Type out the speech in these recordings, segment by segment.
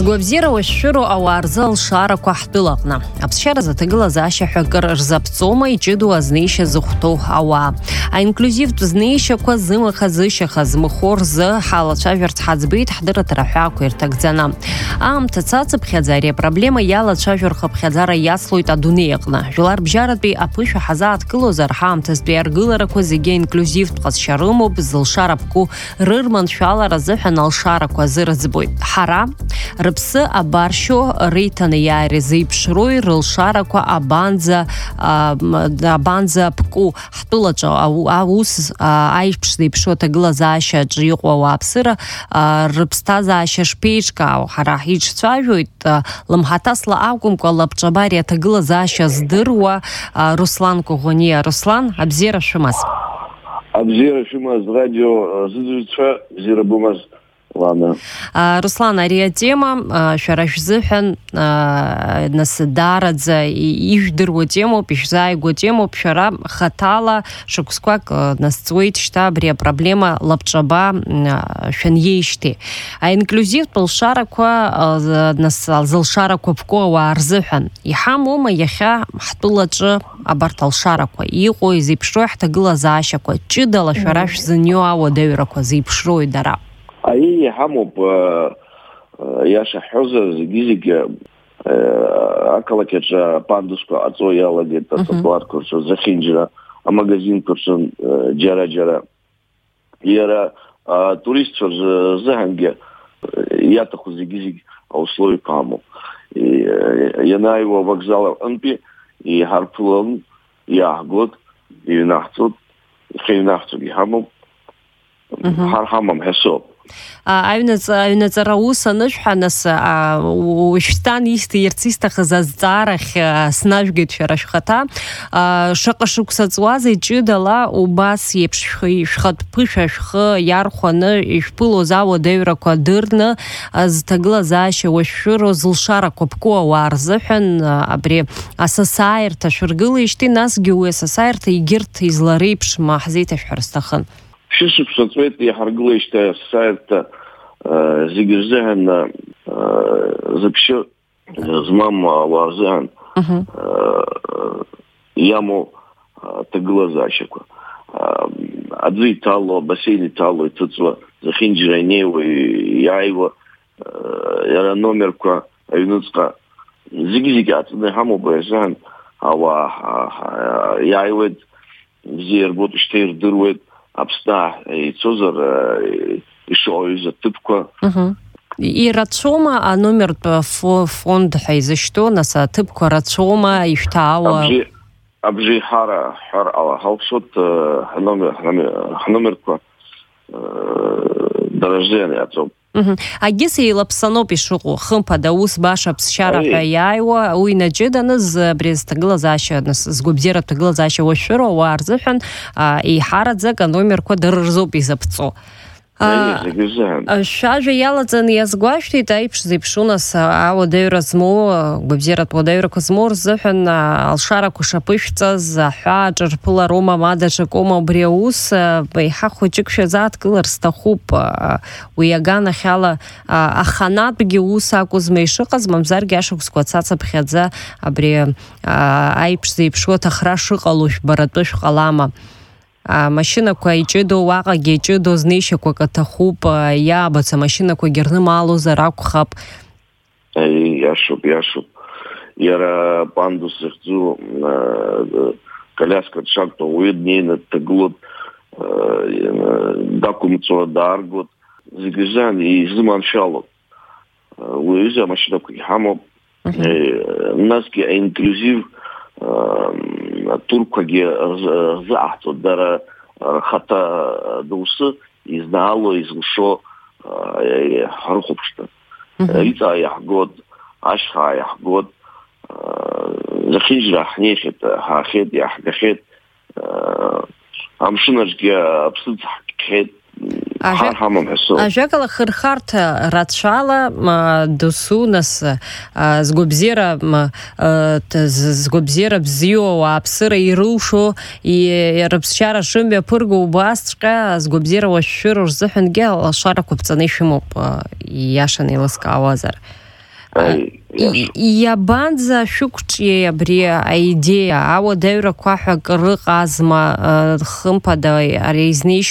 Згвабзира уашшыру ауаарзы алшарақәа ҳтәылаҟны. Аԥсшьара заҭагылазаашьа ҳәа акыр рзаԥҵома иҷыду азнеишьа зыхәҭоу ауаа. Аинклюзивтә знеишьақәа зымахазышьаха змыхәо рзы ҳалацәажәарц ҳаӡбеит ҳдырратә аҳәаақәа ирҭагӡаны. Аамҭа цацыԥхьаӡа ари апроблема иалацәажәархыԥхьаӡара иацлоит адунеи аҟны. Жәлар бжьаратәи аԥышәа ҳазааҭгылозар ҳаамҭазтәи аргыларақәа зегьы аинклюзивтә ҟазшьа рымоуп, зылшара ԥку рырманшәалара азыҳәан алшарақәа азырыӡбоит. Ҳара рыԥсы абаршьо реиҭаны иааира зеиԥшроу рылшарақәа абанӡа ԥку ҳтәылаҿы аус аиԥш зеиԥшроу аҭагылазаашьаҿы иҟоу ауааԥсыра рыԥсҭазаашьа шԥеиҿкаау. Ҳара ҳиҿцәажәоит лымҳаҭасла акәымкәа лабҿабари аҭагылазаашьа здыруа Руслан Коӷониа. Руслан, абзиара шәымаз. Абзиара шәымаз, радио зыӡырҩцәа бзиара бымаз. Руслан, ари атема шәара шәзыҳәан нас даараӡа ижәдыруа темоуп, ишәзааигәоу темоуп, шәара хаҭала шықәсқәак насҵуеит шьҭа абри апроблема лабҿаба шәаниеижьҭеи. Аинклюзивтә лшарақәа зылшарақәа ԥку ауаа рзыҳәан иҳамоума иахьа ҳтәылаҿы абарҭ алшарақәа иҟоу изеиԥшроу ҳҭагылазаашьақәа ҷыдала шәара шәзынио ауадаҩрақәа зеиԥшроу дара? Ари иҳамоуп иаша ҳҳәозар зегьы ақалақь аҿы апандусқәа ҟаҵо иалагеит атротуарқәа рҿы, зехьынџьара, амагазинқәа рҿы џьара-џьара. Иара атуристцәа рзыҳәангьы иаҭаху зегьы аусловиақәа амоуп. Ианааиуа авокзал аҟынтәи иҳарԥылон, иааҳгот, иҩнаҳҵот, ихьыҩнаҳҵогьы ҳамоуп, ҳамам ҳәа соуп. Аҩнаҵара ус анышәҳәа, нас уажәшьҭан ирц исҭахыз азҵаарахь снажәгеит шәара шәхаҭа. Шаҟа шықәса ҵуазеи ҷыдала убас еиԥш шәхатә ԥышәа шәхы иархәаны ишәԥылоз ауадаҩрақәа дырны зҭагылазаашьа уашәшәыроу зылшарақәа ԥку ауаа рзыҳәан абри асасааирҭа шәыргылеижьҭеи, насгьы уи асасааирҭа егьырҭ излареиԥшма ҳзеиҭашәҳәар сҭахын. Шәышықәса ҵуеит иҳаргылеижьҭеи асасааирҭа зегьы рзыҳәан зыԥшьы змам ауаа рзыҳәан иамоу аҭагылазаашьақәа. Аӡы иҭало, абасеин иҭало, иҭыҵуа, зехьынџьара инеиуа, иааиуа, иара аномерқәа аҩныҵҟа зегьы ааҵны иҳамоуп азыҳәан ауаа иааиуеит, бзиа ирбоит, шьҭа ирдыруеит. Аԥсны ицозар ишоуҩыз аҭыԥқәа. Ирацәоума аномертә фонд ҳәа изышьҭоу, нас аҭыԥқәа рацәоума ишәҭаауа? Абжеиҳара ҳәар ҳалшот ҳномерқәа даражены иаҵоуп. Агьыс еилаԥсаноуп ишыҟоу, хымԥада ус баша ԥсшьара ҳәа иааиуа, уи наҷыданыз абри зҭагылазаашьа, згәабзиара аҭагылазаашьа уашәшәыроу ауаа рзыҳәан еиҳараӡак аномерқәа дара рзоуп изаԥҵо. Шәажәа иалаҵаны иазгәашәҭеит аиԥш зеиԥшу нас ауадаҩра змоу, гәабзиаратә уадаҩрақәа змоу рзыҳәан алшарақәа шаԥышәҵаз, аҳәаа ҿырԥылароума, ма даҽакоума убри аус, еиҳа хәыҷык шәазааҭгылар сҭахуп. Уи аганахьала аханатәгьы ус акәызма ишыҟаз, мамзаргьы ашықәсқәа цацыԥхьаӡа абри аиԥш зеиԥшу аҭахра шыҟало шәбаратәы шәҟалама? Амашьынақәа иҷыдоу, уаҟагьы иҷыдоу знеишьақәак аҭахуп, иаабац амашьынақәагьы рнымаалозар акәхап. Иашоуп. Иара пандус захьӡу коляска дшақәтәоу уаҩы днеины дҭагылоуп, дақәымҵуа, дааргоит, зегьы рзыҳәан изыманшәалоуп. Уи аҩыза амашьынақәагьы ҳамоуп, насгьы аинклюзив турқәагьы рзааҳҵоит, дара рхаҭа доусы изнаало, изылшо ҳрыхәаԥшны. Иҵаа иаҳгот, ашьхаа иаҳгот, зехьынџьара ҳнеихьеит, ҳаахьеит, иаҳгахьеит, амшынаҿгьы аԥсыӡ ҳкхьеит. Ажәакала хырхарҭа рацәала досу, нас згәабзиара бзиоу ауааԥсыра ирылшо, рыԥсшьара шымҩаԥырго убасҵәҟьа згәабзиара уашәшәыроу рзыҳәангьы алшарақәа ԥҵаны ишәымоуп, иашаны еилыскаауазар. Иабанӡа шәықәҿиеи абри аидеиа ауадаҩрақәа ҳәа рыҟазма хымԥада ари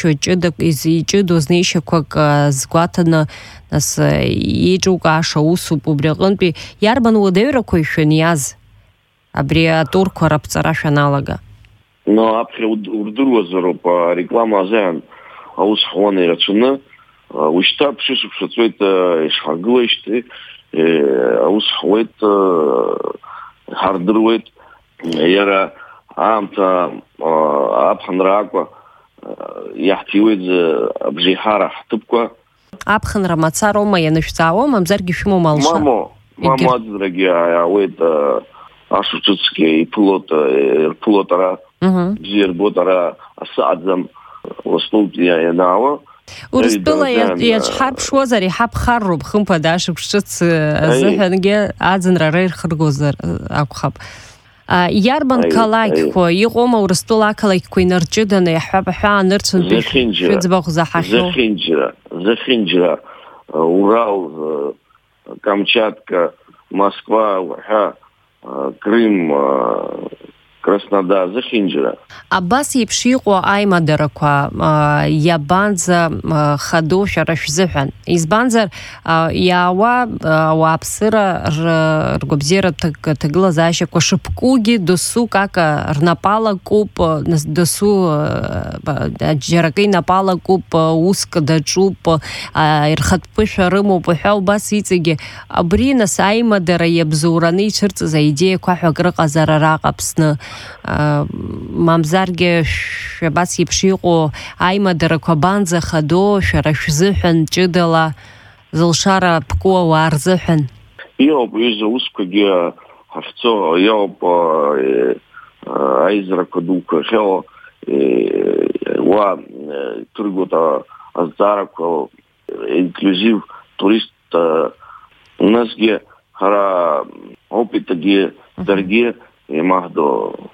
иҷыдоу знеишьақәак згәаҭаны нас еиҿукааша усуп убри аҟынтәи иарбан уадаҩрақәа шәаниаз абри атурқәа раԥҵара шәаналага? Аԥхьа урдыруазароуп ареклама азыҳәан аус ҳуан ирацәаны, уажәшьҭа ԥшьышықәса ҵуеит ишҳаргылеижьҭеи аус ҳуеит, ҳардыруеит, иара аамҭа аԥхынра акәа иаҳҭиуеит абжеиҳара ҳҭыԥқәа. Аԥхынра мацароума ианышәҵаауа, мамзаргьы шәымоума алша? Мамо аӡынрагьы иаауеит ашықәсыцкгьы ирԥылоит ара, бзиа ирбоит ара асааӡам Урыстәылатәи ианаауа. Урыстәыла иаҿҳарԥшуазар иҳаԥхарроуп хымԥада ашықәс азыҳәангьы аӡынрара ирхыргозар акәхап. Иарбан қалақьқәа иҟоума Урыстәыла ақалақьқәа инарҷыданы иаҳҳәап аҳәаа нырцәынтәи шәыӡбахә заҳахьоу? Зехинџьера, Урал, Камчатка, Москва, уҳәа, Крым, Краснодар, Зехинџьера. Абас еиԥш иҟоу аимадарақәа иабанӡа хадоу шәара шәзыҳәан? Избанзар иаауа ауааԥсыра ргәабзиаратә ҭагылазаашьақәа шыԥкугьы досу кака рнапалакуп, досу џьаракы инапалакуп, уск даҿуп, ирхатә ԥышәа рымоуп ҳәа убас иҵегьы абри нас аимадара иабзоураны ицәырҵыз аидеиақәа ҳәа крыҟазар араҟа Аԥсны. Мамзаргьы шәабас еиԥш иҟоу аимадарақәа банӡа хадоу шәара шәзыҳәан ҷыдала зылшара ԥку ауаа рзыҳәан? Иоуп ҩыза усқәагьы ҳахьцо, иоуп аизарақәа дуқәа ахьыҟоу, уа ҭыргоит азҵаарақәа инклюзив турист, насгьы ҳара опитагьы даргьы имаҳдо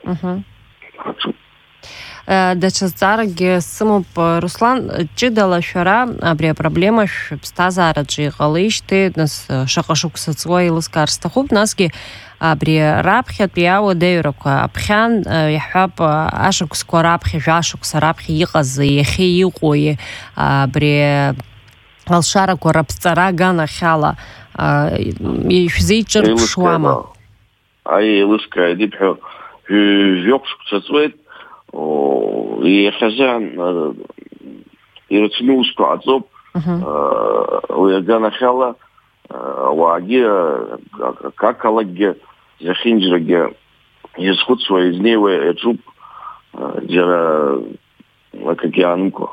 ҳацуп. Даҽа зҵааракгьы сымоуп, Руслан, ҷыдала шәара абри апроблема шәыԥсҭазаараҿы иҟалеижьҭеи нас шаҟа шықәса ҵуа еилыскаар сҭахуп, насгьы абри раԥхьатәи ауадаҩрақәа аԥхьан иаҳҳәап ашықәсқәа раԥхьа, жәашықәса раԥхьа иҟаз иахьа иҟоу абри алшарақәа раԥҵара аганахьала шәзеиҿырԥшуама? Еилыскаа дибҳәо жәохә шықәса ҵуеит, иахьазыҳәан ирацәаны усқәа ҟаҵоуп, уи аганахьала ауаагьы ақалақьгьы зехинџьрагьы иазхәыцуа изнеиуа иаҿуп џьара акагьы аанымқәа.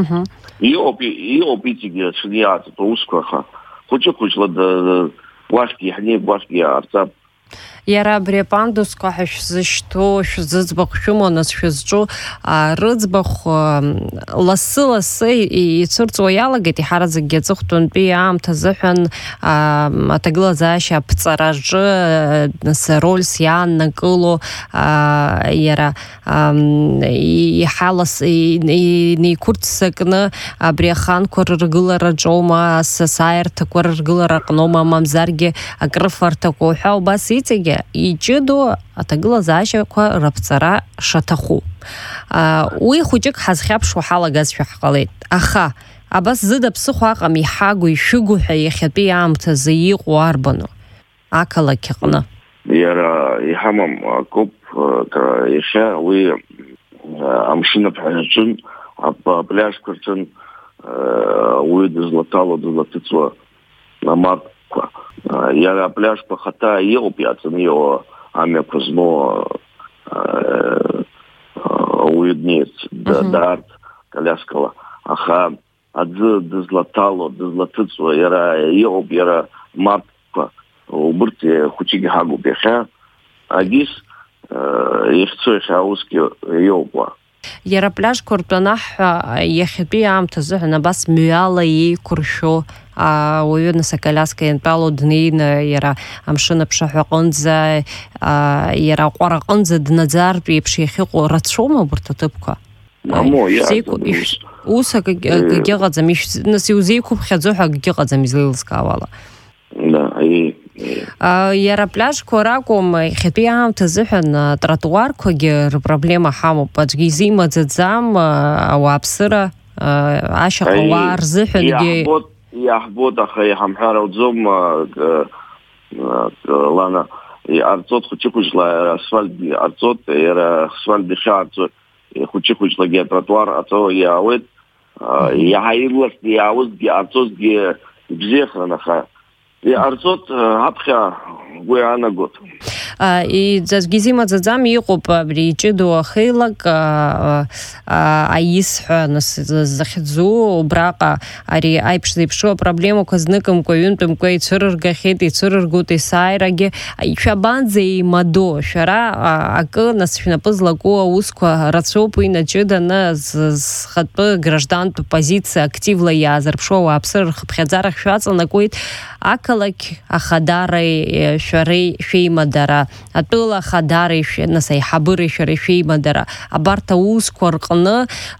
Иоуп иҵегьы ацәаны иааҵатәу аусқәа, аха хәыҷы-хәыҷла уахьгьы иҳнеип, уахьгьы иаарҵап. Иара абри апандусқәа ҳәа шәзышьҭоу, шәзыӡбахә шәымоу, нас шәызҿу рыӡбахә лассы-лассы ицәырҵуа иалагеит иҳараӡакгьы аҵыхәтәантәи аамҭа азыҳәан аҭагылазаашьа аԥҵараҿы нас рольс иааннакыло иара иҳалас инеиқәырццакны абри аханқәа рыргылараҿоума, асасааирҭақәа рыргылараҟноума, мамзаргьы акрыфарҭақәа ҳәа убас иҵегьы иҷыдоу аҭагылазаашьақәа раԥҵара шаҭаху. Уи хәыҷык ҳазхьаԥшуа ҳалагазшәа ҳҟалеит. Аха абас зыда ԥсыхәа аҟам иҳагу, ишәыгу ҳәа иахьатәи аамҭазы иҟоу арбану ақалақь аҟны? Иара иҳамам акоуп, иахьа уи амшын аԥҳәараҿын, апляжқәа рҿын уи дызлаҭало, дызлаҭыҵуа амаркқәа. Иара апляжқәа хата иҟоуп иаҵаны иҟоу амҩақәа змоу ауаҩы днеирц, даарц колиаскала. Аха аӡы дызлаҭало, дызлаҭыҵуа иара иҟоуп, иара маркқәа убырҭ хәыҷык ҳагуп иахьа. Агьыс ихьцо иахьа аусгьы иоуп уа. Иара пляжқәа ртәанаҳҳәа иахьатәи аамҭа азыҳәан абас мҩала еиқәыршәо ауаҩы нас аколиаска иантәало днеины иара амшын аԥшаҳәа аҟынӡа, иара аҟәара аҟынӡа днаӡартә еиԥш иахьыҟоу рацәоума урҭ аҭыԥқәа? Ус акагьы ыҟаӡам, нас иузеиқәыԥхьаӡо ҳәа акгьы ыҟаӡам излеилыскаауала. Иара пляжқәа ракәым, иахьатәи аамҭа азыҳәан тротуарқәагьы рпроблема ҳамоуп, аӡәгьы изимаӡаӡам ауааԥсыра ашьаҟа ауаа рзыҳәангьы. Иаҳбот, аха иҳамҳәар ауӡом, Лана, иҟарҵоит хәыҷы-хәыҷла асфальтгьы ҟарҵоит, иара асфальт дахьааҵо хәыҷы-хәыҷлагьы атротуар аҵо иаауеит, иаҳа ирласны иаауазгьы ҟарҵозгьы ибзиахарын, аха иҟарҵоит ҳаԥхьа гәы иаанагоит. Аӡәгьы изимаӡаӡам иҟоуп абри иҷыдоу ахеилак аисҳәа захьӡу убраҟа ари аиԥш зеиԥшу апроблемақәа зныкымкәа ҩынтәымкәа ицәырыргахьеит, ицәырыргоит есааирагьы. Шәабанӡа еимадо, шәара акы нас шәнапы злаку аусқәа рацәоуп уи наҷыданы зхатәы граждантә позициа активла иаазырԥшу ауааԥсыра рхыԥхьаӡара шәаҵанакуеит, ақалақь ахадареи шәареи шәеимадара, атәыла ахадареи нас аиҳабыреи шәареи шәеимадара, абарҭ аусқәа рҟны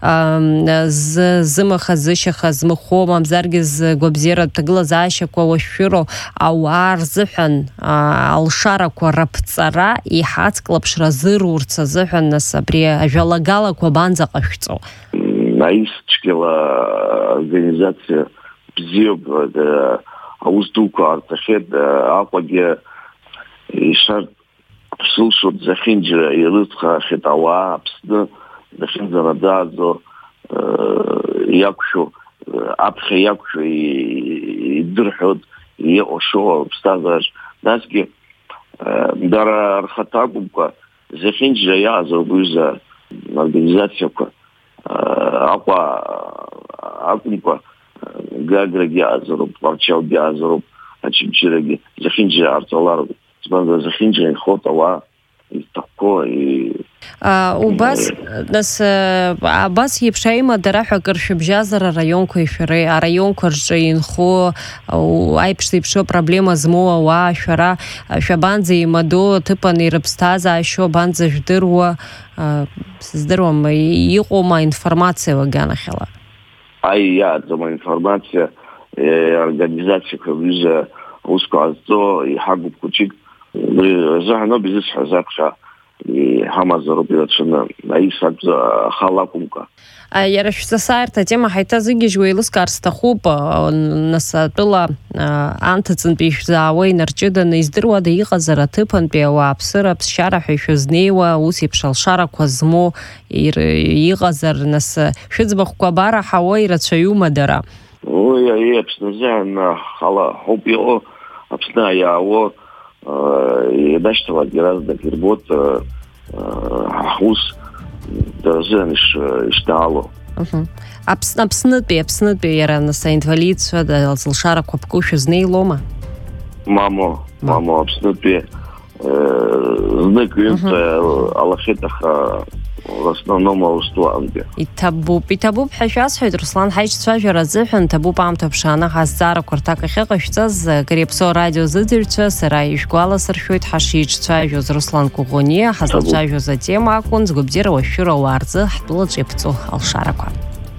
зымаха-зышьаха змыхәо, мамзаргьы згәабзиаратә ҭагылазаашьақәа уашәшәыроу ауаа рзыҳәан алшарақәа раԥҵара иҳацклаԥшра зырурц азыҳәан нас абри ажәалагалақәа банӡа ҟашәҵо? Аисцәгьала организациа бзиоуп, аус дуқәа аарҭахьеит, Аҟәагьы ишар ԥсылшо дзахьынџьара ирыцхраахьеит ауаа Аԥсны дахьынӡанаӡааӡо иақәшәо, аԥхьа иақәшәо идырҳәоит иҟашо аԥсҭазаараҿ. Насгьы дара рхаҭа акәымкәа зехьынџьара иаазароуп уҩыза организациақәа, Аҟәа акәымкәа Гаграгьы иаазароуп, Ҟарчалгьы иаазароуп, Очамчырагьы зехьынџьара аарҵалароуп. Збанza зехьынџьара инхоит ауаа изҭахқәо. Убас нас абас еиԥш аимадара ҳәа акыр шәыбжьазар араионқәеи шәареи, араионқәа рҿы инхо аиԥш зеиԥшу апроблема змоу ауаа шәара шәабанӡа еимадо, ҭыԥан ирыԥсҭазаашьо банӡа жәдыруа, сыздыруам, иҟоума информациа лаганахьала? Иааӡам аинформациа, организациақәа рҩыза аусқәа ҟазҵо иҳагуп хәыҷык. Заҳаноуп изысҳәаз аԥхьа иҳамазароуп ирацәаны, аис ахала акәымкәа. Иара шәҵасааирҭа атема ҳаиҭазыгьежьуа еилыскаар сҭахуп, нас атәыла анҭыҵынтәи ишәзаауа инарҷыданы издыруада иҟазар аҭыԥантәи ауааԥсыра ԥсшьара ҳәа ишәызнеиуа ус еиԥш алшарақәа змоу иҟазар, нас шәыӡбахәқәа абараҳауа ирацәаҩума дара? Аԥсны азыҳәан хала ҳауп иҟоу, Аԥсны иаауо иадашьҭалак иаразнак ирбот ҳус дара азыҳәан ишдаало. Аԥснытәи иара нас аинвалидцәа алшарақәа ԥку шәызнеилома? Мамо, Аԥснытәи знык-ҩынтә алахьеит, аха в основном аустуангьы. Иҭабуп ҳәа шәасҳәоит, Руслан, ҳаиҿцәажәара азыҳәан ҭабуп аамҭа ԥшааны ҳазҵаарақәа рҭак ахьыҟашәҵаз Кыриа Ԥсоу радиозыӡырҩцәа сара ишәгәаласыршәоит ҳашиҿцәажәоз Руслан Куӷәониа, ҳазлацәажәоз атема акәын згәабзиара уашәшәыра ауаа рзы ҳтәылаҿы иаԥҵо алшарақәа.